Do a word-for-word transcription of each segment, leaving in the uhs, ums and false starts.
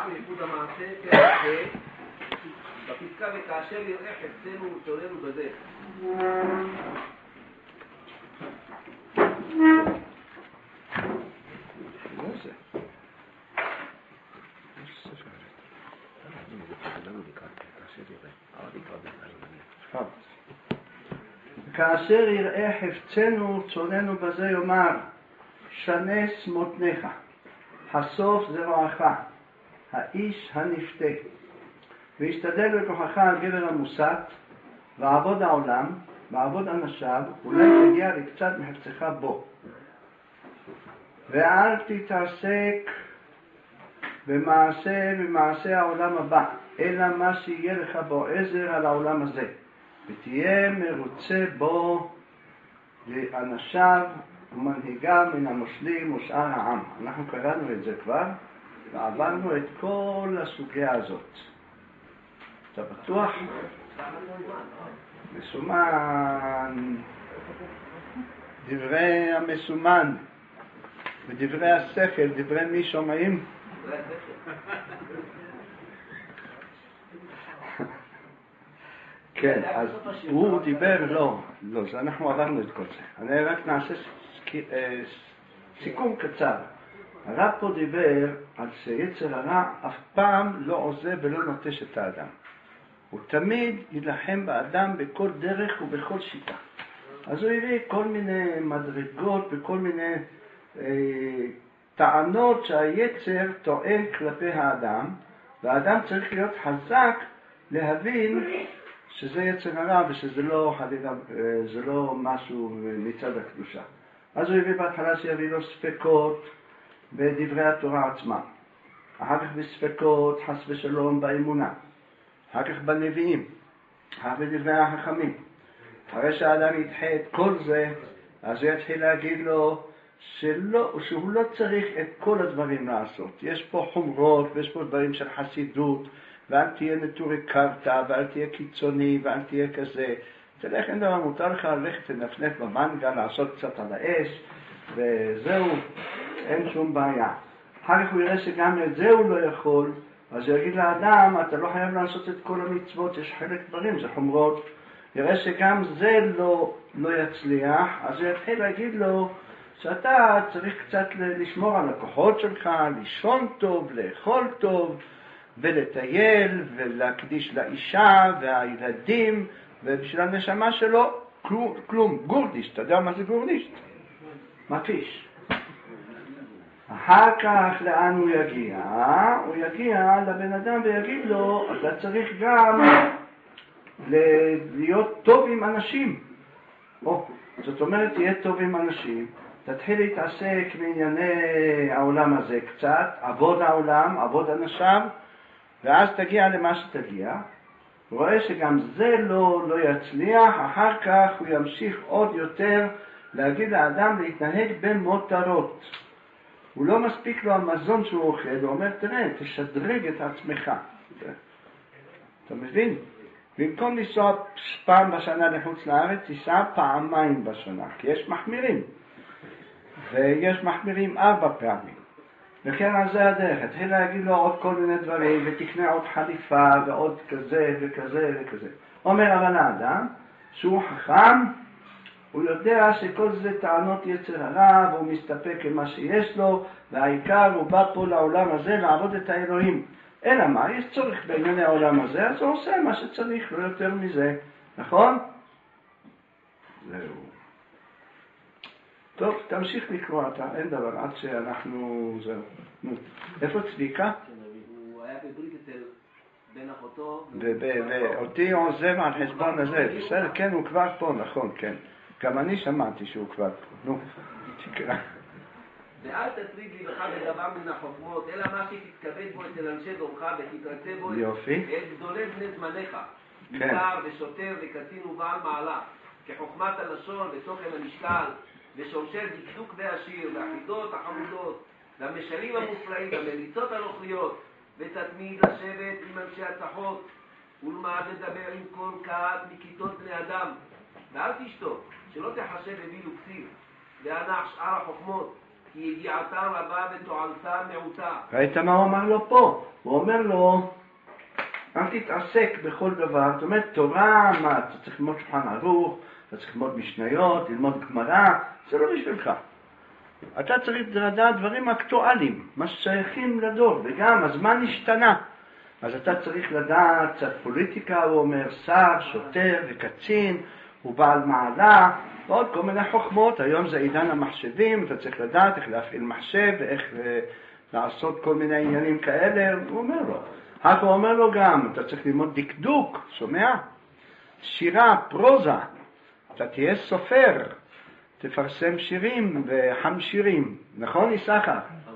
בייחוד המעשה, פרק זה, בפסקה וכאשר יראה חפצנו וצולנו בזה. כאשר יראה חפצנו צולנו בזה יאמר, שנס מותניך, הסוף זרועך, האיש הנפתה, וישתדל בכוחך על גבר המוסת, ועבוד העולם, ועבוד אנשיו, אולי תגיע לקצת מחפצך בו. ואל תתעסק במעשה במעשה העולם הבא, אלא מה שיהיה לך בו עזר על העולם הזה, ותהיה מרוצה בו לאנשיו ומנהיגיו מן המושלים ושאר העם. אנחנו קראנו את זה כבר, ועברנו את כל הסוגיה הזאת. אתה בטוח? מסומן, דברי המסומן, ודברי השכל, דברי מי שומעים? כן, אז הוא דיבר, לא, לא, זה אנחנו עברנו את כל זה. אני רק נעשה סיכום קצר. הרב פה דיבר על שיצר הרע אף פעם לא עוזב ולא נוטש את האדם. הוא תמיד ילחם באדם בכל דרך ובכל שיטה. אז הוא הביא כל מיני מדרגות וכל מיני אה, טענות שהיצר טוען כלפי האדם, והאדם צריך להיות חזק להבין שזה יצר הרע ושזה לא, זה לא משהו מצד הקדושה. אז הוא הביא בהתחלה שיביא לו ספקות בדברי התורה עצמם, אחר כך בספקות חס ושלום באמונה, אחר כך בנביאים, אחר כך בדברי החכמים. אחרי שהאדם ידחה את כל זה, אז הוא יתחיל להגיד לו שלא, שהוא לא צריך את כל הדברים לעשות. יש פה חומרות ויש פה דברים של חסידות, ואל תהיה נטורי קרתא, ואל תהיה קיצוני, ואל תהיה כזה. תלך, אין דבר, מותר לך ללכת לנפנף במנגה, לעשות קצת על האש, וזהו, אין שום בעיה. אחר כך הוא יראה שגם את זה הוא לא יכול, אז הוא יגיד לאדם, אתה לא חייב לעשות את כל המצוות, יש חלק דברים, זה חומרות. יראה שגם זה לא, לא יצליח, אז הוא יתחיל להגיד לו שאתה צריך קצת לשמור על הכוחות שלך, לישון טוב, לאכול טוב, ולטייל, ולהקדיש לאישה והילדים, ובשביל הנשמה שלו, כלום, כלום, גורדיש. אתה יודע מה זה גורדיש? מפיש. אחר כך לאן הוא יגיע? הוא יגיע לבן אדם ויגיד לו, אתה צריך גם להיות טוב עם אנשים. או, זאת אומרת, תהיה טוב עם אנשים, תתחיל להתעסק מענייני העולם הזה קצת, עבוד העולם, עבוד אנשיו, ואז תגיע למה שתגיע. הוא רואה שגם זה לא, לא יצליח, אחר כך הוא ימשיך עוד יותר להגיד לאדם להתנהג במותרות. הוא לא מספיק לו המזון שהוא אוכל, הוא אומר, תראה, תשדרג את עצמך. אתה מבין? במקום לנסוע פעם בשנה לחוץ לארץ, תיסע פעמיים בשנה, כי יש מחמירים. ויש מחמירים ארבע פעמים. וכן על זה הדרך, התחיל להגיד לו עוד כל מיני דברים, ותקנה עוד חליפה, ועוד כזה וכזה וכזה. אומר אבל האדם, שהוא חכם, הוא יודע שכל זה טענות יצר הרע, והוא מסתפק עם מה שיש לו, והעיקר הוא בא פה לעולם הזה לעבוד את האלוהים. אלא מה? יש צורך בענייני העולם הזה, אז הוא עושה מה שצריך, לא יותר מזה. נכון? זהו. טוב, תמשיך לקרוא אתה, אין דבר, עד שאנחנו... זהו. נו. איפה צביקה? הוא היה בברית אצל בן אחותו. ואותי עוזב על חשבון הזה. בסדר, כן, הוא כבר פה, נכון, כן. גם אני שמעתי שהוא כבר פה. נו, תקרא. ואל תטריד לבך בדבר מן החוכמות, אלא מה שתתכבד בו אצל אנשי דורך ותתרצה בו את גדולי בני זמניך, ניכר ושוטר וקצין ובעל מעלה, כחוכמת הלשון ותוכן המשקל, ושורשי דקדוק ועשיר, והחידות החמודות, והמשלים המופלאים, והמליצות הנוכריות, ותתמיד לשבת עם אנשי הצחות, ולמד לדבר עם כל קהת מכיתות בני אדם, ואל תשתוק, שלא תחשב אביל וכסיל, והנח שאר החוכמות, כי יגיעתה רבה ותועלתה מעוטה. ראית מה הוא אמר לו פה? הוא אומר לו, אל תתעסק בכל דבר. זאת אומרת, תורה, מה, אתה צריך ללמוד שולחן ערוך, אתה צריך ללמוד משניות, ללמוד גמרא, זה לא בשבילך. אתה צריך לדעת דברים אקטואליים, מה ששייכים לדור, וגם הזמן השתנה. אז אתה צריך לדעת קצת פוליטיקה, הוא אומר, שר, שוטר וקצין, הוא בעל מעלה, ועוד כל מיני חוכמות. היום זה עידן המחשבים, אתה צריך לדעת איך להפעיל מחשב ואיך לעשות כל מיני עניינים כאלה, הוא אומר לו. אז הוא אומר לו גם, אתה צריך ללמוד דקדוק, שומע? שירה, פרוזה, אתה תהיה סופר, תפרסם שירים וחם שירים, נכון יששכר?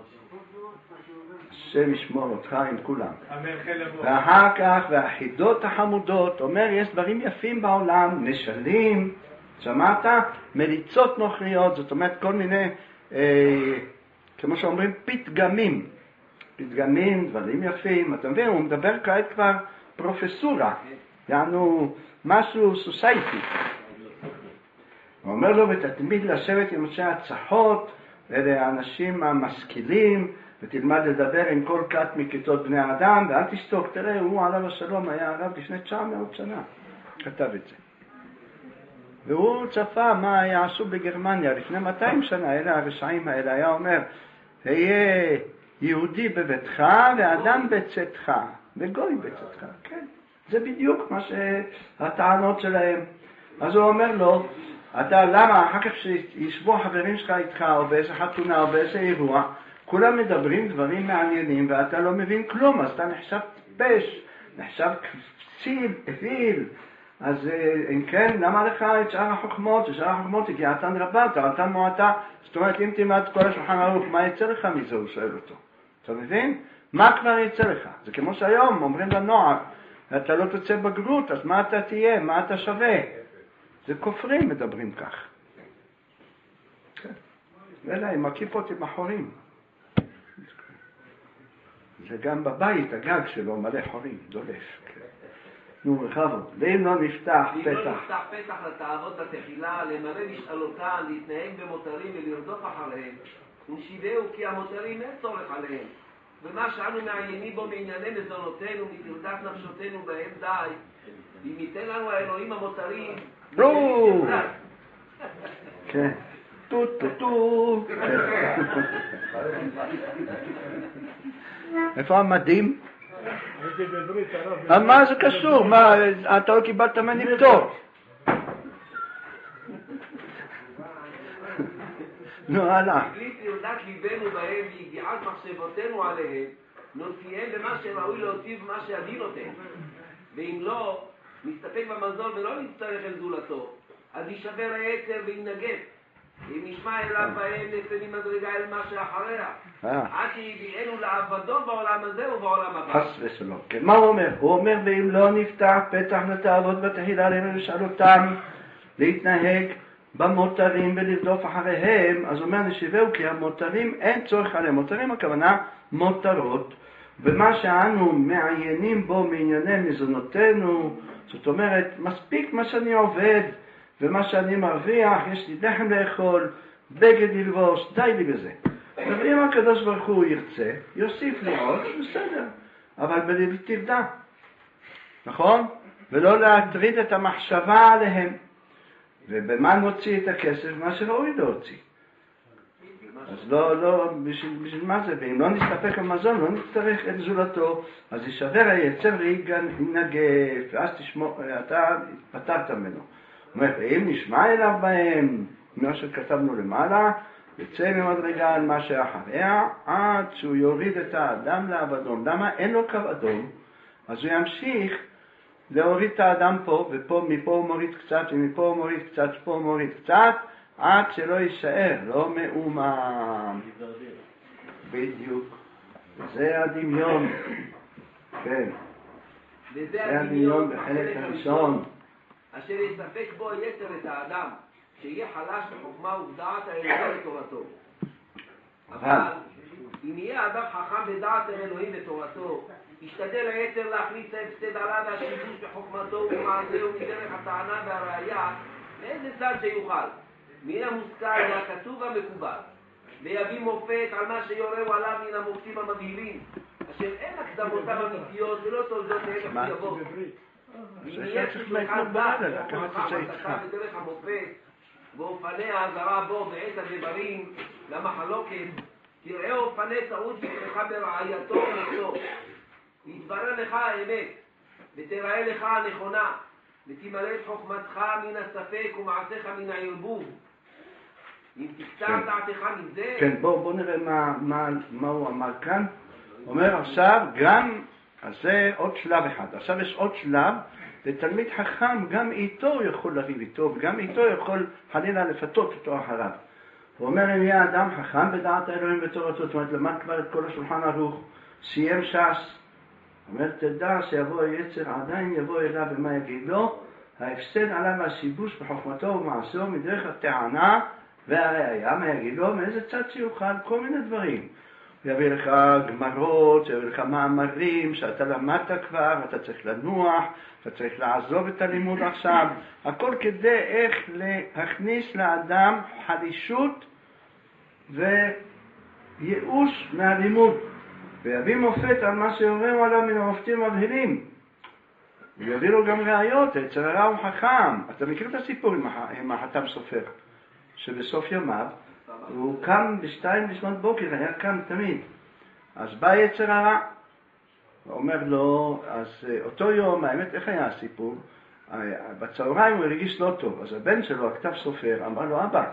השם ישמור אותך עם כולם. ואחר כך, והחידות החמודות, אומר, יש דברים יפים בעולם, נשלים, שמעת? מליצות נוכריות, זאת אומרת כל מיני, אה, כמו שאומרים, פתגמים. פתגמים, דברים יפים, אתה מבין? הוא מדבר כעת כבר פרופסורה, יענו משהו סוסייטי. הוא אומר לו, ותתמיד לשבת עם אנשי הצחות, אלה האנשים המשכילים, ותלמד לדבר עם כל כת מכיתות בני האדם, ואל תשתוק, תראה, הוא עליו השלום היה הרב לפני תשע מאות שנה, כתב את זה. והוא צפה מה יעשו בגרמניה לפני מאתיים שנה, אלה הרשעים האלה, היה אומר, היה יהודי בביתך ואדם בצאתך, וגוי בצאתך, כן. זה בדיוק מה שהטענות שלהם. אז הוא אומר לו, אתה למה אחר כך שישבו החברים שלך איתך, או באיזה חתונה, או באיזה אירוע, כולם מדברים דברים מעניינים, ואתה לא מבין כלום, אז אתה נחשב טיפש, נחשב קציל, אוויל. אז אם כן, למה לך את שאר החוכמות? ששאר החוכמות הגיעתן רבה, תועלתן מועטה. זאת אומרת, אם תלמד כל השולחן ערוך, מה יצא לך מזה? הוא שואל אותו. אתה מבין? מה כבר יצא לך? זה כמו שהיום אומרים לנוער, אתה לא תצא בגרות, אז מה אתה תהיה? מה אתה שווה? זה כופרים מדברים כך. אלא עם הכיפות עם החורים. זה גם בבית, הגג שלו מלא חורים, דולף. נו, בכבוד. ואם לא נפתח פתח... ואם לא נפתח פתח לתאוות בתחילה, למלא משאלותן, להתנהג במותרים ולרדוף אחריהם, ונשיבהו כי המותרים אין צורך עליהם. ומה שאנו מעיינים בו מענייני מזונותינו, מטרדת נפשותינו בהם די, אם ייתן לנו האלוהים המותרים, נו! כן. טו טו טו. איפה המדים? מה זה קשור? מה, אתה לא קיבלת ממני פטור? נו, הלאה. בלי תרדת ליבנו בהם ויגיעת מחשבותינו עליהם, נוציאם במה שראוי להוציא ומה שעדין אותם. ואם לא, נסתפק במזון ולא נצטרך אל זולתו, אז יישבר היצר וינגד. אם נשמע אליו בהם נצא ממדרגה אל מה שאחריה, עד שיביאנו לעבדון בעולם הזה ובעולם הבא. חס ושלום. כן, מה הוא אומר? הוא אומר, ואם לא נפתח פתח לתאוות בתחילה עליהם לשאול אותם להתנהג במותרים ולרדוף אחריהם, אז הוא אומר נשיבהו כי המותרים אין צורך עליהם. מותרים הכוונה מותרות, ומה שאנו מעיינים בו מענייני מזונותינו, זאת אומרת, מספיק מה שאני עובד ומה שאני מרוויח, יש לי לחם לאכול, בגד ללבוש, די לי בזה. ואם הקדוש ברוך הוא ירצה, יוסיף לי עוד, בסדר, אבל בלי תרדה, נכון? ולא להטריד את המחשבה עליהם. ובמה נוציא את הכסף? מה שראוי להוציא. אז לא, לא, בשביל, בשביל מה זה? ואם לא נסתפק המזון, לא נצטרך את זולתו, אז יישבר היצר וינגף, ואז תשמור, אתה התפטרת ממנו. זאת אומרת, אם נשמע אליו בהם, מה שכתבנו למעלה, יצא ממדרגה על מה שאחריה, עד שהוא יוריד את האדם לאבדון. למה? אין לו קו אדום, אז הוא ימשיך להוריד את האדם פה, ופה, מפה הוא מוריד קצת, ומפה הוא מוריד קצת, ופה הוא מוריד קצת, עד שלא יישאר, לא מאומם. בדיוק. זה הדמיון. כן. זה הדמיון בחלק הראשון. אשר יספק בו יתר את האדם, שיהיה חלש בחוכמה ובדעת האלוהים בתורתו. אבל אם יהיה האדם חכם בדעת האלוהים בתורתו, ישתדל היתר להכניס את הפסד עלה והשיבוש בחוכמתו ובמעשהו מדרך הטענה והראיה, לאיזה צד שיוכל. מן המושכל והכתוב המקובל. ויביא מופת על מה שיורהו עליו מן המופתים המבהילים, אשר אין הקדמותם אמיתיות ולא תולדותיהם מחויבות. אם יהיה שכלך דעת ומולך מתתה בדרך המופת, ואופני האזהרה בו בעת הדברים למחלוקת, תראה אופני טעות שכלך ברעייתו ונפסו. יתברר לך האמת, ותראה לך הנכונה, ותמלא את חוכמתך מן הספק ומעשיך מן הערבוב. אם תקצר דעתך מזה... כן, בואו נראה מה הוא אמר כאן. הוא אומר עכשיו גם, אז זה עוד שלב אחד. עכשיו יש עוד שלב, ותלמיד חכם גם איתו יכול לריב איתו, וגם איתו יכול חלילה לפתות אותו אחריו. הוא אומר, אם יהיה אדם חכם בדעת האלוהים בתורתו, זאת אומרת, למד כבר את כל השולחן ערוך, סיים ש"ס, אומר, תדע שיבוא היצר, עדיין יבוא אליו ומה יגיד לו, ההפסד עליו השיבוש בחוכמתו ומעשו מדרך הטענה והראיה, מה יגיד לו, מאיזה צד שיוכל, כל מיני דברים. הוא יביא לך גמרות, יביא לך מאמרים שאתה למדת כבר, אתה צריך לנוח, אתה צריך לעזוב את הלימוד עכשיו, הכל כדי איך להכניס לאדם חלישות וייאוש מהלימוד. ויביא מופת על מה שיורהו עליו מן המופתים המבהילים. ויביא לו גם ראיות, היצר הרע הוא חכם. אתה מכיר את הסיפור עם החתם סופר, שבסוף ימיו הוא קם בשתיים לפנות בוקר, היה קם תמיד. אז בא יצר הרע, ואומר לו, אז אותו יום, האמת איך היה הסיפור? בצהריים הוא הרגיש לא טוב, אז הבן שלו, הכתב סופר, אמר לו, אבא,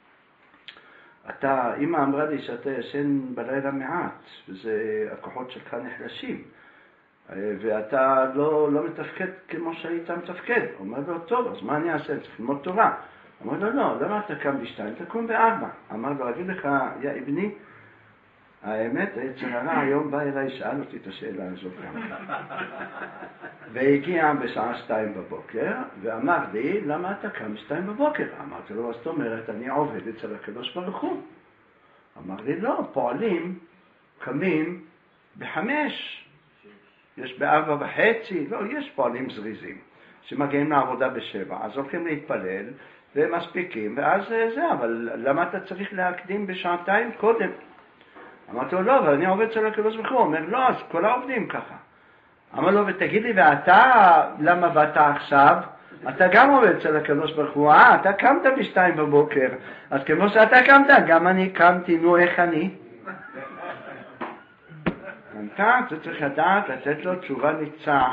אתה, אמא אמרה לי שאתה ישן בלילה מעט, וזה הכוחות שלך נחלשים, ואתה לא, לא מתפקד כמו שהיית מתפקד. הוא אומר לו, טוב, אז מה אני אעשה? צריך ללמוד תורה. אמר לו, לא, למה אתה קם בשתיים? תקום בארבע. אמר לו, אגיד לך, יא אבני, האמת, היצר הרע היום בא אליי, שאל אותי את השאלה הזאת גם. והגיע בשעה שתיים בבוקר, ואמר לי, למה אתה קם בשתיים בבוקר? אמרתי לו, זאת אומרת, אני עובד אצל הקדוש ברוך הוא. אמר לי, לא, פועלים, קמים בחמש. יש בארבע וחצי, לא, יש פועלים זריזים, שמגיעים לעבודה בשבע, אז הולכים להתפלל, ומספיקים, ואז זה, אבל למה אתה צריך להקדים בשעתיים קודם? אמרתי לו, לא, אבל אני עובד אצל הקדוש ברוך הוא. הוא אומר, לא, אז כל העובדים ככה. אמר לו, ותגיד לי, ואתה, למה באת עכשיו? אתה גם עובד אצל הקדוש ברוך הוא, אה, אתה קמת בשתיים בבוקר, אז כמו שאתה קמת, גם אני קמתי, נו, איך אני? אתה, אתה צריך לדעת, לתת לו תשובה ניצחת.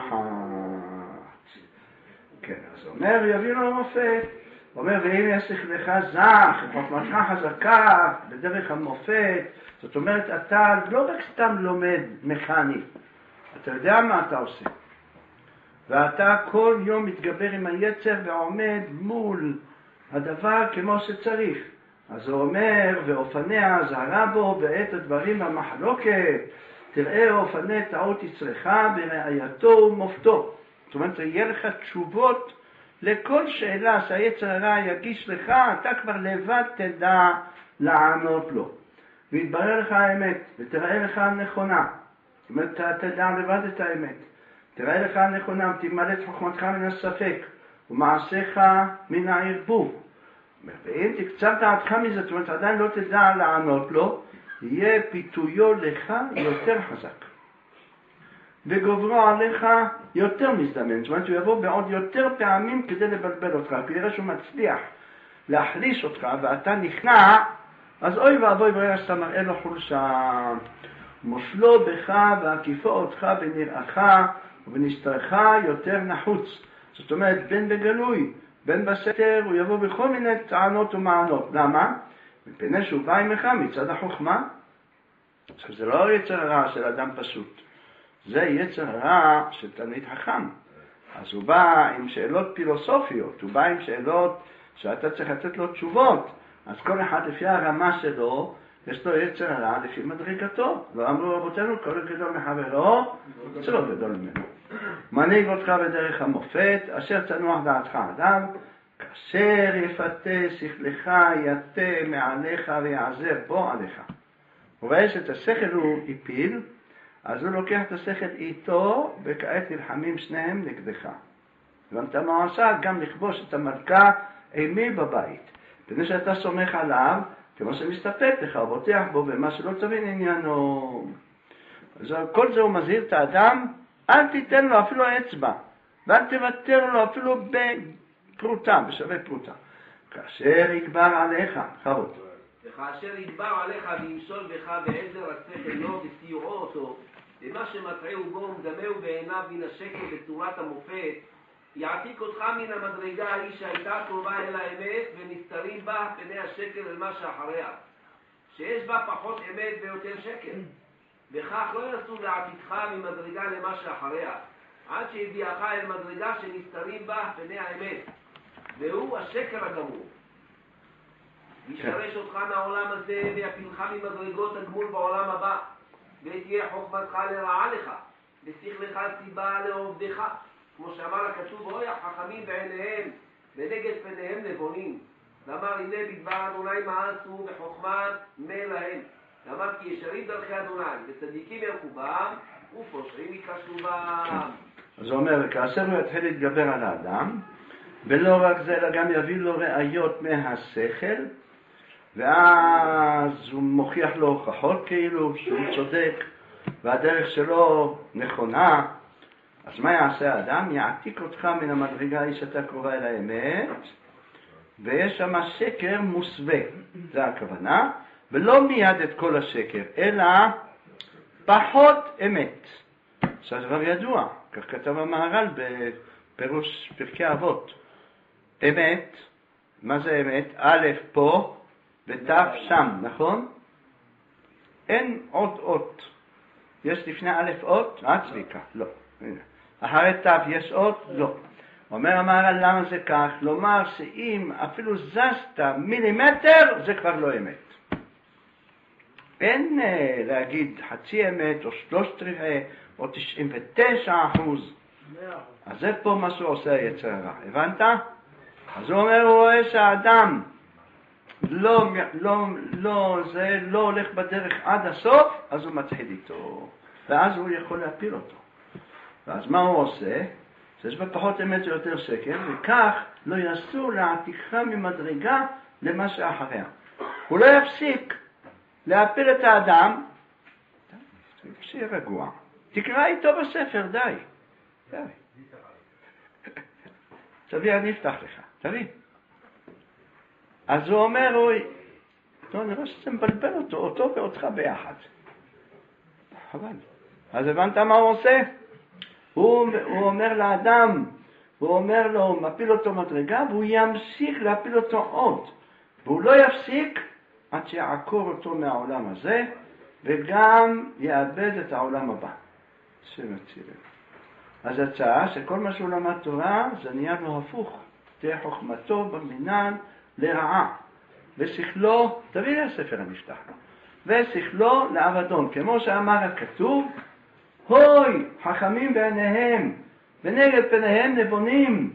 כן, אז הוא אומר, יביא לו מופת. הוא אומר, ואם יש לך זך, חוכמתך חזקה, בדרך המופת, זאת אומרת, אתה לא רק סתם לומד מכני, אתה יודע מה אתה עושה. ואתה כל יום מתגבר עם היצר ועומד מול הדבר כמו שצריך. אז הוא אומר, ואופניה זהרה בו בעת הדברים המחלוקת, תראה אופני טעות יצרך בראייתו ומופתו. זאת אומרת, יהיה לך תשובות לכל שאלה שהיצר הרע יגיש לך, אתה כבר לבד תדע לענות לו. ויתברר לך האמת, ותראה לך הנכונה. זאת אומרת, אתה תדע לבד את האמת. תראה לך הנכונה, ותמלא את חוכמתך מן הספק, ומעשיך מן הערבוב. ואם תקצר דעתך מזה, זאת אומרת, עדיין לא תדע לענות לו, יהיה פיתויו לך יותר חזק. וגוברו עליך יותר מזדמן. זאת אומרת, הוא יבוא בעוד יותר פעמים כדי לבלבל אותך. כי יראה שהוא מצליח להחליש אותך, ואתה נכנע, אז אוי ואבוי ברגע שאתה מראה לו חולשה. מושלו בך והקיפו אותך בנראך ובנסתרך יותר נחוץ. זאת אומרת, בין בגלוי, בין בסתר, הוא יבוא בכל מיני טענות ומענות. למה? מפני שהוא בא עמך מצד החוכמה. עכשיו, זה לא יצר הרע של אדם פשוט. זה יצר הרע של תלמיד חכם. אז הוא בא עם שאלות פילוסופיות, הוא בא עם שאלות שאתה צריך לתת לו תשובות. אז כל אחד לפי הרמה שלו, יש לו יצר הרע לפי מדרגתו. לא אמרו רבותינו, כל גדול מחברו, זה לא גדול ממנו. מנהיג אותך בדרך המופת, אשר תנוח דעתך אדם, כאשר יפתה שכלך יתה מעליך ויעזר בו עליך. הוא רואה שאת השכל הוא הפיל, אז הוא לוקח את השכל איתו, וכעת נלחמים שניהם נגדך. ואתה מעשה גם לכבוש את המלכה אימי בבית. פני שאתה סומך עליו, כמו שמסתפק לך, הוא בוטח בו במה שלא תבין עניינו. אז כל זה הוא מזהיר את האדם, אל תיתן לו אפילו האצבע, ואל תוותר לו אפילו בפרוטה, בשווה פרוטה. כאשר יגבר עליך, חרות. וכאשר יגבר עליך וימשול בך בעזר השכל לו וסיועו אותו, ומה שמטעהו בו ומדמהו בעיניו מן השקל בצורת המופת, יעתיק אותך מן המדרגה ההיא שהייתה קרובה אל האמת ונסתרים בה פני השקל אל מה שאחריה, שיש בה פחות אמת ויותר שקל. וכך לא ינסו להעתיקך ממדרגה למה שאחריה, עד שהביאך אל מדרגה שנסתרים בה פני האמת, והוא השקר הגמור. ישרש אותך מהעולם הזה ויפילך ממדרגות הגמול בעולם הבא, ותהיה חוכמתך לרעה לך, ושכלך סיבה לעובדך. כמו שאמר הכתוב, אוי החכמים בעיניהם, ונגד פניהם נבונים. ואמר, הנה בדבר אדוני מעשו וחוכמת מה להם. ואמר, כי ישרים דרכי אדוני, וצדיקים ילכו בם, ופושעים ייכשלו בם. אז הוא אומר, כאשר הוא יתחיל להתגבר על האדם, ולא רק זה, אלא גם יביא לו ראיות מהשכל, ואז הוא מוכיח לו הוכחות כאילו שהוא צודק, והדרך שלו נכונה. אז מה יעשה האדם? יעתיק אותך מן המדרגה היא שאתה קורא אל האמת, ויש שם שקר מוסווה, זה הכוונה, ולא מיד את כל השקר, אלא פחות אמת. זה דבר ידוע, כך כתב המהר"ל בפירוש פרקי אבות. אמת, מה זה אמת? א' פה ות' שם, נכון? אין עוד אות. יש לפני א' אות? הצביקה, לא. אחרי ת' יש אות? לא. אומר המהר"ל, למה זה כך? לומר שאם אפילו זזת מילימטר, זה כבר לא אמת. אין uh, להגיד חצי אמת או שלושת רבעי או תשעים ותשע אחוז. אז זה פה מה שהוא עושה היצר הרע. הבנת? אז הוא אומר, הוא רואה שהאדם לא, לא, לא, זה לא הולך בדרך עד הסוף, אז הוא מתחיל איתו. ואז הוא יכול להפיל אותו. ואז מה הוא עושה? שיש בפחות אמת ויותר שקר, וכך לא יעשו להעתיקה ממדרגה למה שאחריה. הוא לא יפסיק להפיל את האדם, שיהיה רגוע. תקרא איתו בספר, די. די. תביא, אני אפתח לך. תביא. אז הוא אומר, הוא... לא, נראה שזה מבלבל אותו, אותו ואותך ביחד. חבל. אז הבנת מה הוא עושה? הוא, הוא אומר לאדם, הוא אומר לו, הוא מפיל אותו מדרגה, והוא ימשיך להפיל אותו עוד. והוא לא יפסיק עד שיעקור אותו מהעולם הזה, וגם יאבד את העולם הבא. שמצילים. אז הצעה שכל מה שהוא למד תורה, זה נהיה לו הפוך. תהיה חוכמתו במינן לרעה. ושכלו, תביא לי הספר הנפתח לו. ושכלו לאבדון, כמו שאמר הכתוב, הוי, חכמים בעיניהם, ונגד פניהם נבונים.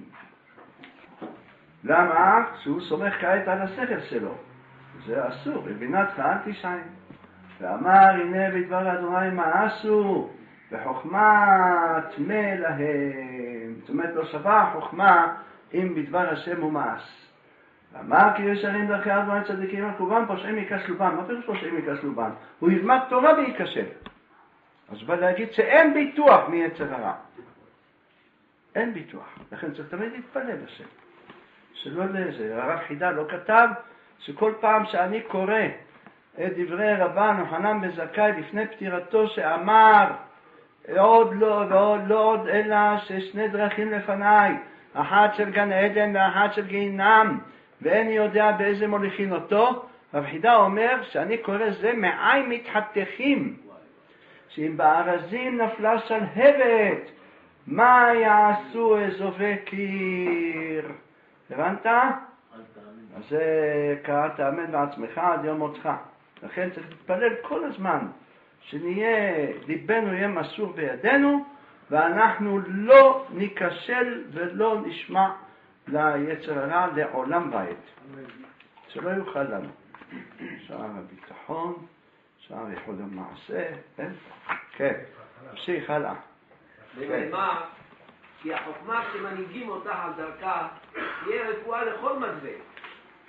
למה? שהוא סומך כעת על השכל שלו. זה אסור, בבינתך אל תשעים. ואמר, הנה בדבר אדוני מעשו, וחוכמת מה להם. זאת אומרת, לא שווה חוכמה אם בדבר השם הוא מעש. ואמר, כי ישרים דרכי אדוני צדיקים ילכו בם, פושעים ייכשלו בם. מה פירוש פושעים ייכשלו בם? הוא ילמד תורה וייכשל. אז בא להגיד שאין ביטוח מיצר הרע. אין ביטוח. לכן צריך תמיד להתפלל לשם. שלא לזה. הרב חידה לא כתב שכל פעם שאני קורא את דברי רבן יוחנן בן זכאי לפני פטירתו שאמר עוד לא ועוד לא עוד אלא ששני דרכים לפניי, אחת של גן עדן ואחת של גיהינם, ואיני יודע באיזה מוליכין אותו. רב חידה אומר שאני קורא זה מעי מתחתכים, שאם בארזים נפלה שלהבת, מה יעשו אזובי קיר? הבנת? אז זה קראת תאמן בעצמך עד יום מותך. לכן צריך להתפלל כל הזמן שנהיה, ליבנו יהיה מסור בידינו, ואנחנו לא ניכשל ולא נשמע ליצר הרע לעולם בית. שלא יוכל לנו. שער הביטחון, שער יחוד המעשה, כן? כן, נמשיך הלאה. ונאמר, כי החוכמה שמנהיגים אותה על דרכה תהיה רפואה לכל מדווה.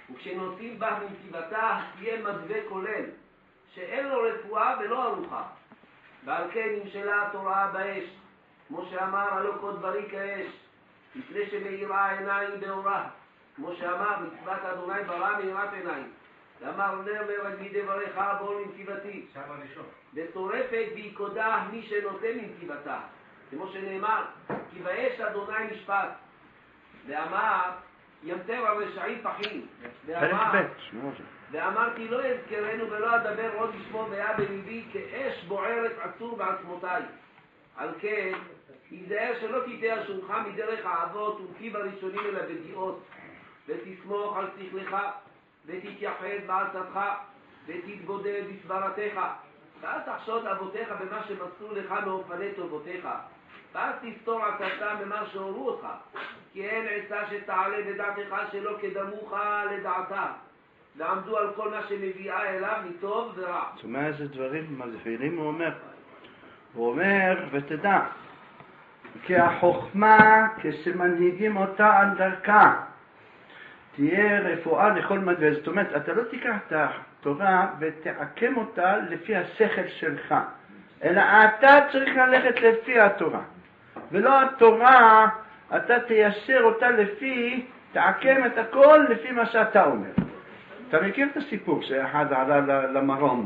וכשנוסעים בה מנתיבתה תהיה מדווה כולל, שאין לו רפואה ולא ארוחה. ועל כן נמשלה התורה באש, כמו שאמר הלא כל דברי כאש, לפני שמאירה עיניים באורה, כמו שאמר מצוות אדוני ברא מאירת עיניים. ואמר נר לרגלי דבריך בוא לנתיבתי, ושורפת ויקודה מי שנותן לנתיבתה, כמו שנאמר כי באש אדוני משפט. ואמר ימתר הרשעים פחים, ואמר ואמרתי לא אזכרנו ולא אדבר עוד לשמו והיה בליבי כאש בוערת עצור בעצמותיי. על כן יזהר שלא תיטה השונך מדרך האבות ונתיב הראשונים אלא בדיעות, ותסמוך על שכלך ותתייחד בעצתך ותתבודד בסברתך, ואל תחשוד אבותיך במה שמסרו לך מאופני טובותיך, ואל תסתור עצתם במה שהורו אותך, כי אין עצה שתעלה בדעתך שלא קדמוך לדעתה, ועמדו על כל מה שמביאה אליו מטוב ורע. זאת אומרת, איזה דברים מבהילים הוא אומר. הוא אומר, ותדע, כי החוכמה כשמנהיגים אותה על דרכה, תהיה רפואה לכל מדווה. זאת אומרת, אתה לא תיקח את התורה ותעקם אותה לפי השכל שלך, אלא אתה צריך ללכת לפי התורה. ולא התורה, אתה תיישר אותה לפי, תעקם את הכל לפי מה שאתה אומר. אתה מכיר את הסיפור שאחד עלה למרום,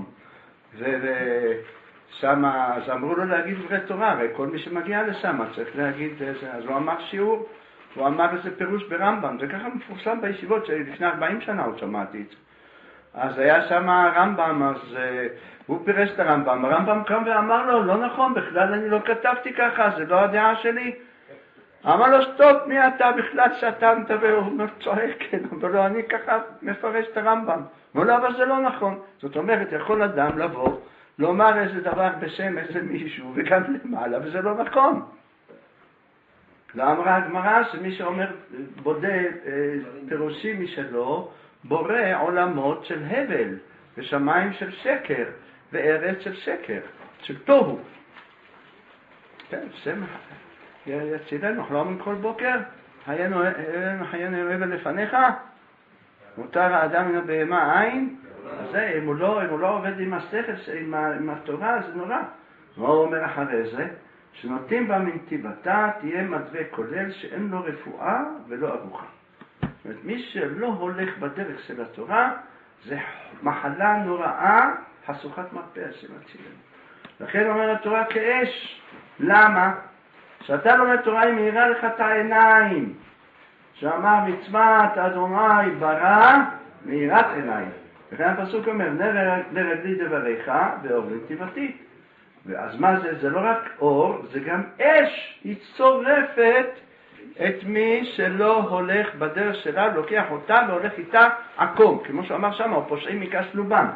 ושם אז אמרו לו להגיד דברי תורה, הרי כל מי שמגיע לשם צריך להגיד איזה, אז הוא אמר שיעור, הוא אמר איזה פירוש ברמב"ם, זה ככה מפורסם בישיבות שלפני ארבעים שנה הוא שמעתי את זה. אז היה שם הרמב"ם, אז uh, הוא פירש את הרמב"ם, הרמב"ם קם ואמר לו, לא נכון, בכלל אני לא כתבתי ככה, זה לא הדעה שלי. אמר לו, סטופ, מי אתה בכלל שתנת? והוא צועק, כן, אבל לא, אני ככה מפרש את הרמב"ם. הוא לא, אבל זה לא נכון. זאת אומרת, יכול אדם לבוא, לומר איזה דבר בשם איזה מישהו, וגם למעלה, וזה לא נכון. לא אמרה הגמרא שמי שאומר בודה פירושים משלו, בורא עולמות של הבל, ושמיים של שקר, וארץ של שקר, של תוהו. כן, שמח. יצילנו, אנחנו לא אומרים כל בוקר, היינו הבל לפניך, מותר האדם מן הבהמה עין, אז זה, אם הוא לא, אם הוא לא עובד עם השכל, עם, עם התורה, זה נורא. מה הוא אומר אחרי זה? שנותנים בה מנתיבתה תהיה מדווה כולל שאין לו רפואה ולא ארוחה. זאת אומרת, מי שלא הולך בדרך של התורה, זה מחלה נוראה, חשוכת מרפא שמצילנו. לכן אומר התורה כאש. למה? כשאתה לומד תורה היא מאירה לך את העיניים. שאמר מצוות אדוני ברא מאירת עיניים. וכן הפסוק אומר, לרגלי דבריך ואור לנתיבתי. ואז מה זה? זה לא רק אור, זה גם אש. היא צורפת את מי שלא הולך בדרך שלה, לוקח אותה והולך איתה עקום. כמו שאמר שם, או פושעים מקש לובם.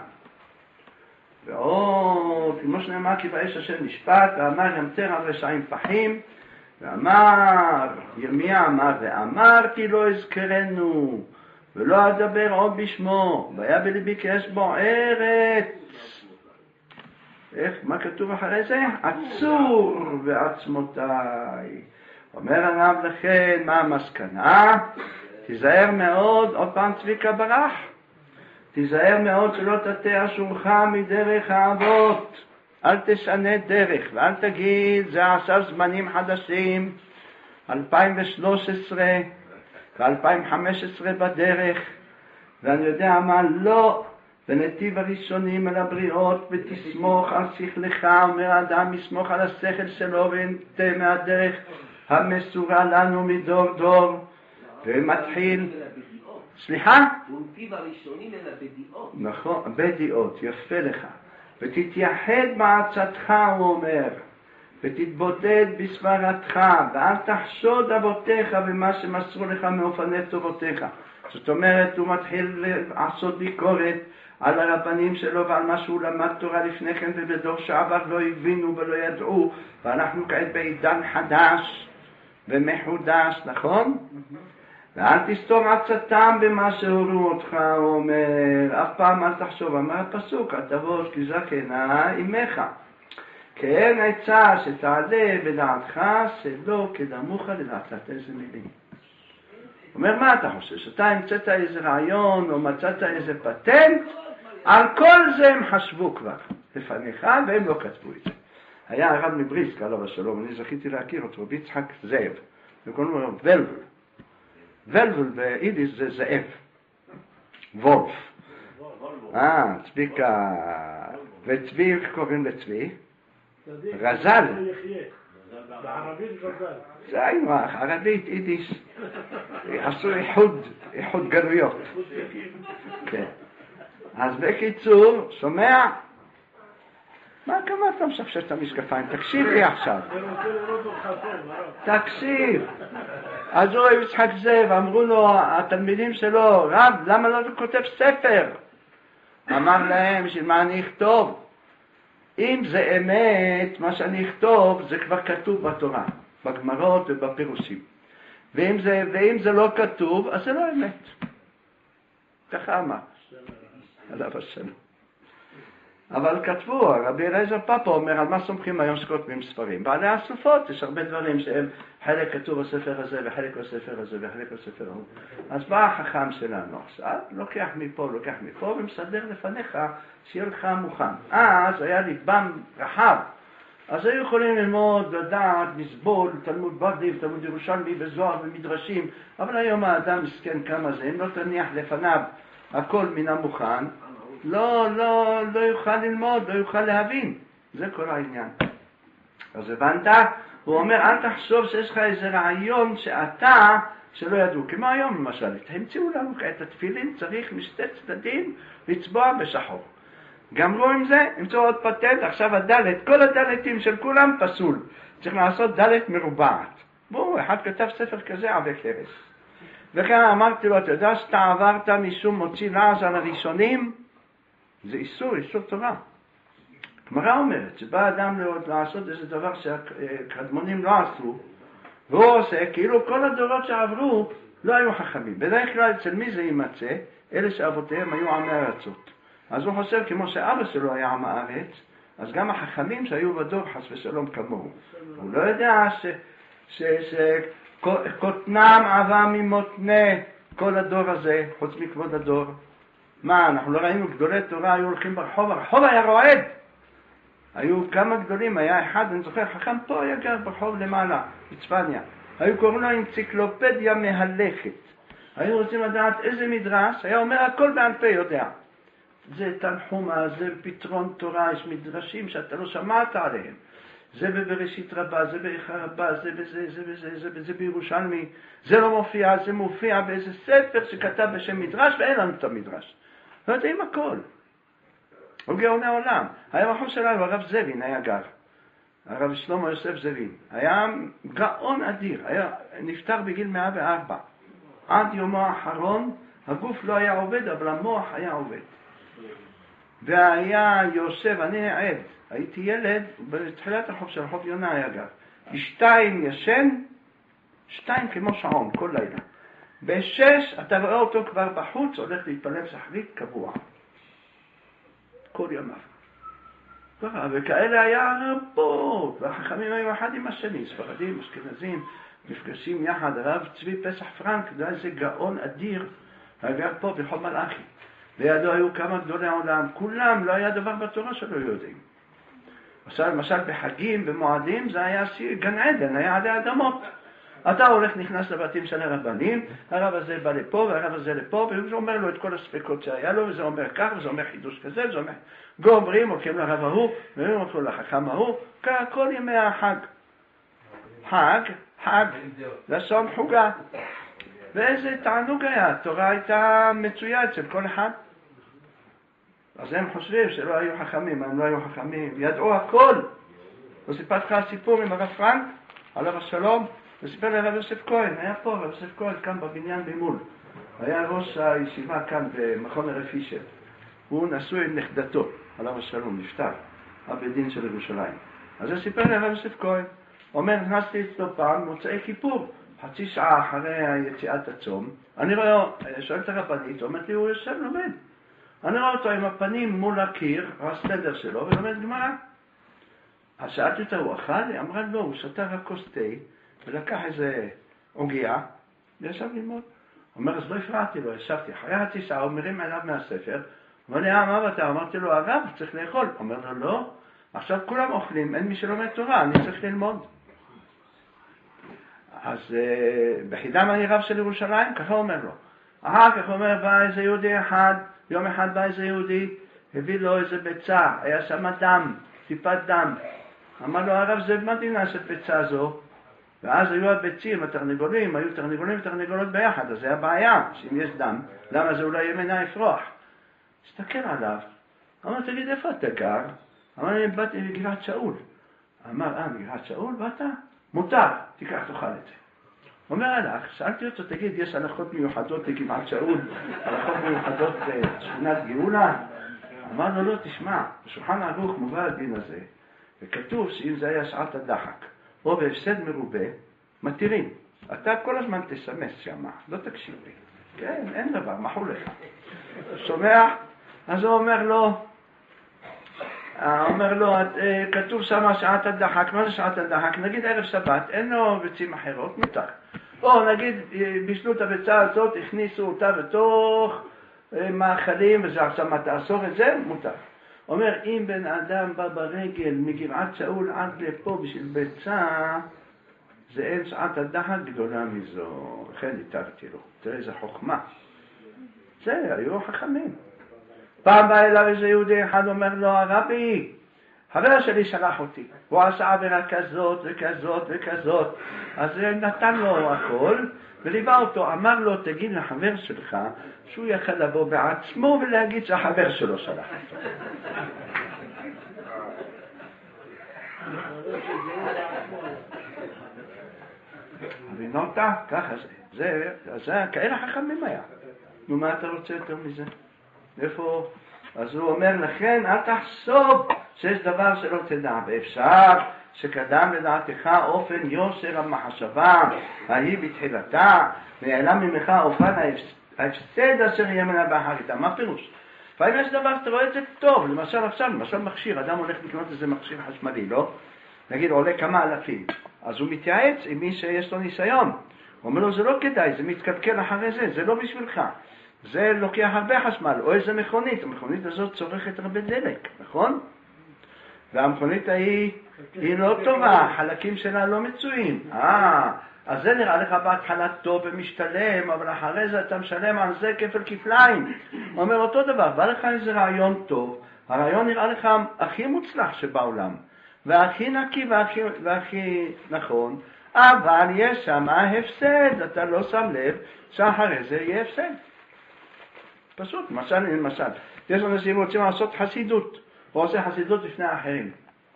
ועוד, כמו שנאמר כי באש השם משפט, ואמר ימתר הרשעים פחים, ואמר, ירמיה אמר, ואמרתי לא אזכרנו, ולא אדבר עוד בשמו, והיה בליבי כאש בוערת. איך, מה כתוב אחרי זה? עצור בעצמותיי. אומר הרב לכן, מה המסקנה? תיזהר מאוד, עוד פעם צביקה ברח, תיזהר מאוד שלא תטה אשורך מדרך האבות. אל תשנה דרך, ואל תגיד, זה עכשיו זמנים חדשים, אלפיים ושלוש עשרה ו-אלפיים וחמש עשרה בדרך, ואני יודע מה, לא, ונתיב הראשונים אל הבריאות, ותסמוך על שכלך, אומר האדם, יסמוך על השכל שלו, ונתה מהדרך המסורה לנו מדור דור, ומתחיל, סליחה? ונתיב הראשונים אל הבדיעות. נכון, בדיעות, יפה לך. ותתייחד בעצתך, הוא אומר, ותתבודד בסברתך, ואל תחשוד אבותיך במה שמסרו לך מאופני טובותיך. זאת אומרת, הוא מתחיל לעשות ביקורת על הרבנים שלו ועל מה שהוא למד תורה לפני כן, ובדור שעבר לא הבינו ולא ידעו, ואנחנו כעת בעידן חדש ומחודש, נכון? ואל תסתור עצתם במה שהורו אותך, הוא אומר, אף פעם אל תחשוב, אמר הפסוק, אל תבוש כי זקנה עמך. כן עצה שתעלה בדעתך, שלא קדמוך לדעתך. איזה מילים. אומר, מה אתה חושב? שאתה המצאת איזה רעיון או מצאת איזה פטנט? על כל זה הם חשבו כבר לפניך והם לא כתבו את זה. היה הרב מבריסק, עליו השלום, אני זכיתי להכיר אותו, רבי יצחק זאב, וקוראים לו ולבל. ולבל ביידיש זה זאב, וולף. אה, צביקה, וצבי, איך קוראים לצבי? רזל. בערבית רזל. זה היינו, ערבית, יידיש, עשו איחוד, איחוד גלויות. כן. אז בקיצור, שומע? מה כמה אתה משפשש את המשקפיים? תקשיב לי עכשיו. תקשיב. אז הוא יצחק זאב, אמרו לו, התלמידים שלו, רב, למה לא כותב ספר? אמר להם, בשביל מה אני אכתוב? אם זה אמת, מה שאני אכתוב, זה כבר כתוב בתורה, בגמרות ובפירושים. ואם זה, ואם זה לא כתוב, אז זה לא אמת. ככה אמר. עליו השלום. אבל כתבו, רבי אליעזר פאפו אומר, על מה סומכים היום שכותבים ספרים? בעלי הסופות, יש הרבה דברים שהם, חלק כתוב בספר הזה, וחלק בספר הזה, וחלק בספר ההוא. אז בא החכם שלנו עכשיו, לוקח מפה, לוקח מפה, ומסדר לפניך, שיהיה לך מוכן. אז היה ליבם רחב, אז היו יכולים ללמוד, לדעת, לסבול, תלמוד בבלי, תלמוד ירושלמי, וזוהר ומדרשים, אבל היום האדם מסכן כמה זה, אם לא תניח לפניו הכל מן המוכן, לא, לא, לא יוכל ללמוד, לא יוכל להבין. זה כל העניין. אז הבנת? הוא אומר, אל תחשוב שיש לך איזה רעיון שאתה, שלא ידעו. כמו היום למשל, המציאו לנו את התפילין, צריך משתי צדדים לצבוע בשחור. גמרו עם זה, המציאו עוד פטנט, עכשיו הדלת, כל הדלתים של כולם פסול. צריך לעשות דלת מרובעת. בואו, אחד כתב ספר כזה עבי כרס. וכן אמרתי לו, אתה יודע שאתה עברת משום מוציא לעז על הראשונים? זה איסור, איסור תורה. גמרא אומרת, שבא אדם לעשות איזה דבר שהקדמונים לא עשו, והוא עושה, כאילו כל הדורות שעברו לא היו חכמים. בדרך כלל אצל מי זה יימצא? אלה שאבותיהם היו עמי הארצות. אז הוא חושב, כמו שאבא שלו היה עם הארץ, אז גם החכמים שהיו בדור חס ושלום כמוהו. הוא לא יודע ש... ש... ש... קוטנם עבה ממותנה כל הדור הזה, חוץ מכבוד הדור. מה, אנחנו לא ראינו גדולי תורה, היו הולכים ברחוב, הרחוב היה רועד. היו כמה גדולים, היה אחד, אני זוכר, חכם פה היה גר ברחוב למעלה, בצפניה. היו קוראים לו אנציקלופדיה מהלכת. היו רוצים לדעת איזה מדרש, היה אומר הכל בעל פה יודע. זה תנחומה, זה פתרון תורה, יש מדרשים שאתה לא שמעת עליהם. זה בבראשית רבה, זה באיכה רבה, זה בזה, זה בזה, זה בזה בירושלמי. זה לא מופיע, זה מופיע באיזה ספר שכתב בשם מדרש, ואין לנו את המדרש. לא יודעים הכל. הוא גאוני העולם. היה מחור שלנו, הרב זבין היה גר. הרב שלמה יוסף זבין. היה גאון אדיר. היה נפטר בגיל מאה וארבע. עד יומו האחרון, הגוף לא היה עובד, אבל המוח היה עובד. והיה יושב, אני עד. הייתי ילד, בתחילת החוף של רחוב יונה היה גר. שתיים ישן, שתיים כמו שעון, כל לילה. בשש, אתה רואה אותו כבר בחוץ, הולך להתפלל שחרית קבוע. כל ימיו. וכאלה היה רבות, והחכמים היו אחד עם השני, ספרדים, אשכנזים, מפגשים יחד. הרב צבי פסח פרנק, זה איזה גאון אדיר, הגר פה ברחוב מלאכי. לידו היו כמה גדולי העולם, כולם, לא היה דבר בתורה שלא יודעים. למשל בחגים, במועדים, זה היה גן עדן, היה עלי אדמות. אתה הולך, נכנס לבתים של הרבנים, הרב הזה בא לפה והרב הזה לפה, והוא אומר לו את כל הספקות שהיה לו, וזה אומר כך, וזה אומר חידוש כזה, וזה אומר גומרים, הולכים לרב ההוא, ואומרים אותו לחכם ההוא, כל ימי החג. חג, חג, לשון חוגה. ואיזה תענוג היה, התורה הייתה מצויה אצל כל אחד. אז הם חושבים שלא היו חכמים, הם לא היו חכמים, ידעו הכל. וסיפרתי לך סיפור עם הרב פרנק, עליו השלום, וסיפר לרב יוסף כהן, היה פה, רב יוסף כהן כאן בבניין במול. היה ראש הישיבה כאן במכון הרב פישר. הוא נשוי עם נכדתו, עליו השלום, נפטר, הבית דין של ירושלים. אז הוא סיפר לרב יוסף כהן, אומר, נכנסתי אצלו פעם, מוצאי כיפור, חצי שעה אחרי יציאת הצום, אני רואה, שואל את הרבנית, אומרת לי, הוא יושב לומד. אני רואה אותו עם הפנים מול הקיר, הסדר שלו, ולומד גמרא. אז שאלתי אותה, הוא אכל? היא אמרה, לא, הוא שתה רק כוס תה, ולקח איזה עוגיה, וישב ללמוד. אומר, אז לא הפרעתי לו, ישבתי. אחרי חצי שעה, הוא מרים אליו מהספר, אומר לי, אה, מה אתה? אמרתי לו, הרב, צריך לאכול. אומר לו, לא, עכשיו כולם אוכלים, אין מי שלומד תורה, אני צריך ללמוד. אז בחידה מהי רב של ירושלים, ככה אומר לו. אחר כך אומר, בא איזה יהודי אחד, יום אחד בא איזה יהודי, הביא לו איזה ביצה, היה שם דם, טיפת דם. אמר לו, הרב, זה מדהים לעשות ביצה זו. ואז היו הביצים, התרנגולים, היו תרנגולים ותרנגולות ביחד, אז זה הבעיה, שאם יש דם, למה זה אולי ימנה יפרוח? הסתכל עליו, אמר, תגיד, איפה אתה גר? אמר, אני באתי מגבעת שאול. אמר, אה, מגבעת שאול, באת? מותר, תיקח, תאכל את זה. אומר הלך, שאלתי אותו, תגיד, יש הלכות מיוחדות לגבעת שאול, הלכות מיוחדות בשכונת גאולה? אמר לו, לא, תשמע, בשולחן ערוך מובא הדין הזה, וכתוב שאם זה היה שעת הדחק, או בהפסד מרובה, מתירים. אתה כל הזמן תסמס שם, לא תקשיב לי. כן, אין דבר, מחול לך. שומע? אז הוא אומר לו, אומר לו, כתוב שם שעת הדחק, מה זה שעת הדחק? נגיד ערב שבת, אין לו ביצים אחרות, מותר. או נגיד, בישלו את הביצה הזאת, הכניסו אותה בתוך מאכלים, וזה עכשיו תאסור את זה, מותר. אומר, אם בן אדם בא ברגל מגבעת שאול עד לפה בשביל ביצה, זה אין שעת הדחק גדולה מזו. לכן התרתי לו. תראה איזה חוכמה. זה, היו חכמים. פעם בא אליו איזה יהודי אחד, אומר לו, הרבי, חבר שלי שלח אותי. הוא עשה עבירה כזאת וכזאת וכזאת. אז נתן לו הכל, וליווה אותו. אמר לו, תגיד לחבר שלך, שהוא יכל לבוא בעצמו ולהגיד שהחבר שלו שלח אותו. הבינרת? ככה זה. זה כאלה חכמים היה. נו, מה אתה רוצה יותר מזה? איפה? אז הוא אומר לכן, אל תחשוב שיש דבר שלא תדע, ואפשר שקדם לדעתך אופן יושר המחשבה, ההיא בתחילתה, נעלם ממך אופן ההפסד אשר יהיה מנה באחריתה. מה פירוש? לפעמים יש דבר, אתה רואה את זה טוב, למשל עכשיו, למשל מכשיר, אדם הולך לקנות איזה מכשיר חשמלי, לא? נגיד, עולה כמה אלפים. אז הוא מתייעץ עם מי שיש לו ניסיון. הוא אומר לו, זה לא כדאי, זה מתקלקל אחרי זה, זה לא בשבילך. זה לוקח הרבה חשמל, או איזה מכונית, המכונית הזאת צורכת הרבה דלק, נכון? והמכונית ההיא היא לא טובה, חלקים שלה לא מצויים. אה, אז זה נראה לך בהתחלה טוב ומשתלם, אבל אחרי זה אתה משלם על זה כפל כפליים. הוא אומר אותו דבר, בא לך איזה רעיון טוב, הרעיון נראה לך הכי מוצלח שבעולם, והכי נקי והכי, והכי נכון, אבל יש שם הפסד, אתה לא שם לב שאחרי זה יהיה הפסד. פשוט, למשל, למשל, יש אנשים רוצים לעשות חסידות, הוא עושה חסידות לפני האחרים.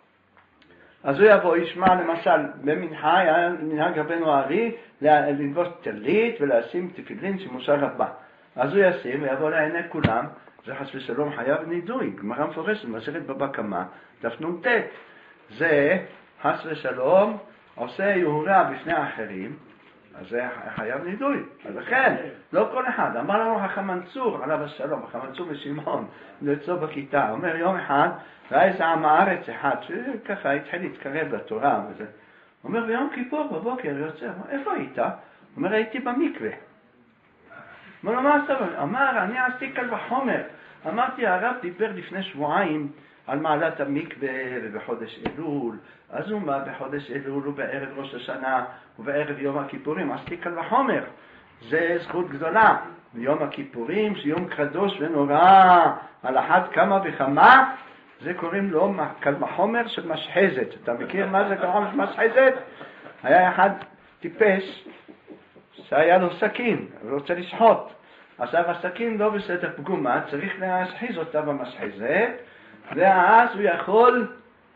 אז הוא יבוא, ישמע למשל, במנחה היה מנהג רבנו הארי, ללבוש טלית ולשים תפילין שמוסר רבה. אז הוא ישים ויבוא לעיני כולם, זה חס ושלום חייב נידוי, גמרא מפורשת, מסכת בבא קמא, דף נ"ט. זה חס ושלום עושה יהורה בפני האחרים, אז זה חייב נידוי. אז לכן, לא כל אחד. אמר לנו חכם מנצור, עליו השלום, חכם מנצור ושמעון, אצלו בכיתה. אומר יום אחד, ראה איזה עם הארץ אחד, שככה התחיל להתקרב לתורה וזה. אומר ביום כיפור בבוקר יוצא, איפה היית? אומר, הייתי במקווה. אומר לו, מה עשתה? אמר, אני עשיתי קל וחומר. אמרתי, הרב דיבר לפני שבועיים על מעלת המקווה ובחודש אלול. אז הוא מה בחודש אלול ובערב ראש השנה ובערב יום הכיפורים. עשיתי קל וחומר. זה זכות גדולה. יום הכיפורים, שיום קדוש ונורא, על אחת כמה וכמה, זה קוראים לו קל וחומר של משחזת. אתה מכיר מה זה קל וחומר של משחזת? היה אחד טיפש שהיה לו סכין, הוא רוצה לשחוט. עכשיו הסכין לא בסדר פגומה, צריך להשחיז אותה במשחזת, ואז הוא יכול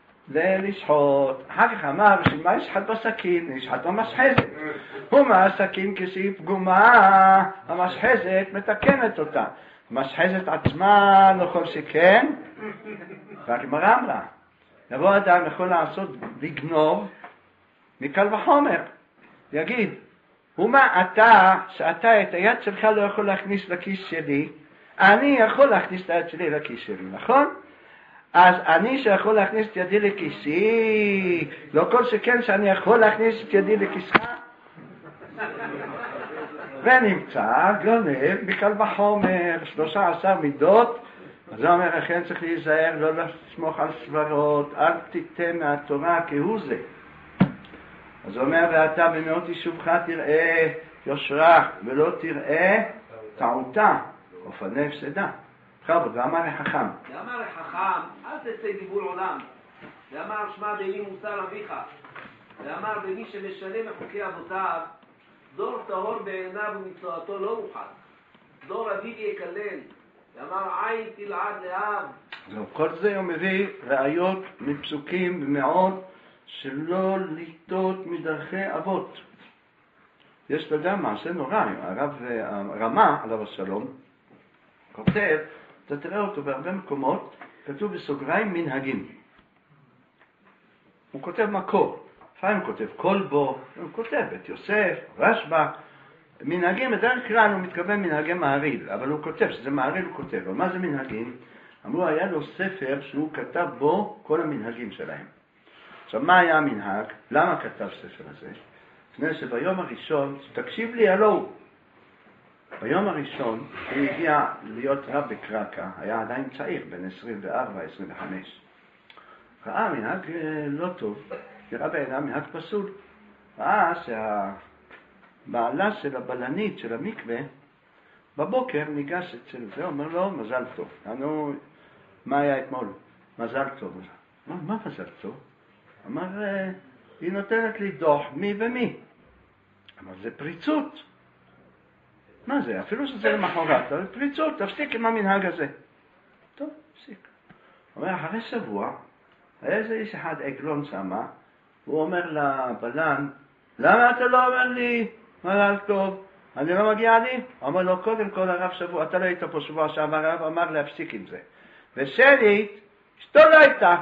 לשחוט. אחר כך אמר, בשביל מה ישחט בסכין? ישחט במשחזת. ומה הסכין כשהיא פגומה, המשחזת מתקנת אותה. המשחזת עצמה לא כל שכן, והגמרא אמרה, יבוא אדם יכול לעשות לגנוב מקל וחומר. יגיד, ומה אתה, שאתה את היד שלך לא יכול להכניס לכיס שלי, אני יכול להכניס את היד שלי לכיס שלי, נכון? אז אני שיכול להכניס את ידי לכיסי, לא כל שכן שאני יכול להכניס את ידי לכיסך. ונמצא גונב מקל וחומר, שלושה עשר מידות. אז הוא אומר, לכן צריך להיזהר, לא לסמוך על סברות, אל תיתן מהתורה כהוא זה. אז הוא אומר, ואתה במאות יישובך תראה יושרה, ולא תראה טעותה, אופני הפסדה. עכשיו, ואמר לחכם. ואמר לחכם, אל תעשה דיבור עולם. ואמר, שמע בני מוסר אביך. ואמר, במי שמשנה מחוקי אבותיו, דור טהור בעיניו ומצואתו לא מוחד. דור אביו יקלל. ואמר, עין תלעד לאב. כל זה הוא מביא ראיות מפסוקים ומאות שלא לטעות מדרכי אבות. יש לדע מעשה נורא, הרב רמה עליו השלום כותב, אתה תראה אותו בהרבה מקומות, כתוב בסוגריים מנהגים. הוא כותב מקור, לפעמים הוא כותב כלבו, הוא כותב את יוסף, רשב"א, מנהגים, בדרך כלל הוא מתכוון מנהגי מעריל, אבל הוא כותב שזה מעריל, הוא כותב. אבל מה זה מנהגים? אמרו, היה לו ספר שהוא כתב בו כל המנהגים שלהם. עכשיו, מה היה המנהג? למה כתב ספר הזה? לפני שביום הראשון, תקשיב לי, הלו, ביום הראשון הוא הגיע להיות רב בקרקע, היה עדיין צעיר, בין עשרים וארבע עשרים וחמש. ראה מנהג לא טוב, ראה בעיניו מנהג פסול. ראה שהבעלה של הבלנית של המקווה, בבוקר ניגש אצל זה, אומר לו, מזל טוב. אנו, מה היה אתמול? מזל טוב. מה, מה מזל טוב? אמר, היא נותנת לי דוח מי ומי. אמר, זה פריצות. מה זה? אפילו שזה למחרת, אבל פריצות, תפסיק עם המנהג הזה. טוב, תפסיק. אומר, אחרי שבוע, היה איזה איש אחד עגלון שמה, הוא אומר לבלן, למה אתה לא אומר לי מזל טוב? אני לא מגיע לי? הוא אומר לו, קודם כל הרב שבוע, אתה לא היית פה שבוע שעבר, הרב אמר להפסיק עם זה. ושלית, אשתו לא הייתה.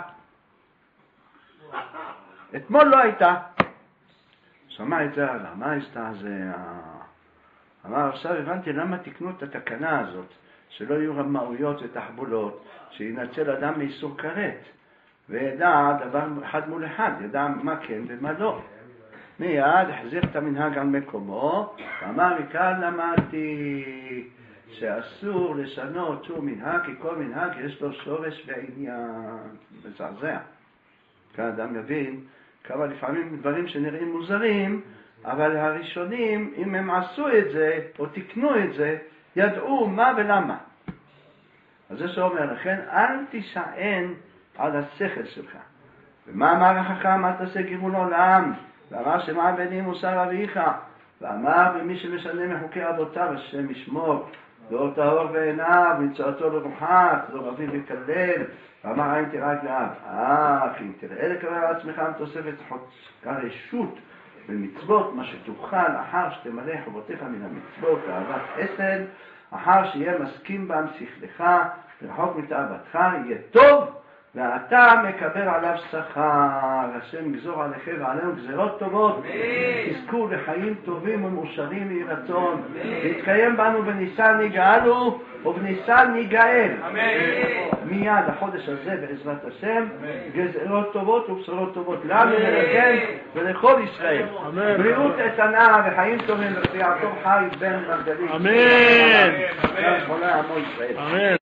אתמול לא הייתה. שמע את זה, למה הייתה זה? אמר, עכשיו הבנתי למה תקנו את התקנה הזאת, שלא יהיו רמאויות ותחבולות, שינצל אדם מאיסור כרת, וידע דבר אחד מול אחד, ידע מה כן ומה לא. מיד החזיר את המנהג על מקומו, ואמר, מכאן למדתי שאסור לשנות שום מנהג, כי כל מנהג יש לו שורש ועניין. מזעזע. כאן אדם יבין כמה לפעמים דברים שנראים מוזרים, אבל הראשונים, אם הם עשו את זה, או תקנו את זה, ידעו מה ולמה. אז זה שאומר לכן, אל תשען על השכל שלך. ומה אמר החכם, אל תעשה גירול עולם, ואמר שמע בני מוסר אביך, ואמר במי שמשנה מחוקי אבותיו, השם ישמור, לא טהור בעיניו, מצואתו לרוחת, לא רבים וקלל, ואמר עין תרעד לאב. אה, כי אם תראה לקבל על עצמך מתוספת רשות במצוות, מה שתוכל אחר שתמלא חובותיך מן המצוות, אהבת חסד, אחר שיהיה מסכים בם שכלך, רחוק מתאוותך, יהיה טוב, ואתה מקבל עליו שכר. השם יגזור עליכם ועלינו גזירות טובות, תזכו לחיים טובים ומאושרים מיהי רצון, להתקיים בנו בניסן נגאלו ובניסן ניגאל. מיד החודש הזה בעזרת השם, גזירות טובות ובשורות טובות לנו ולכם ולכל ישראל. בריאות איתנה וחיים טובים, ויעקב חי בן מרגלית. אמן. אמן.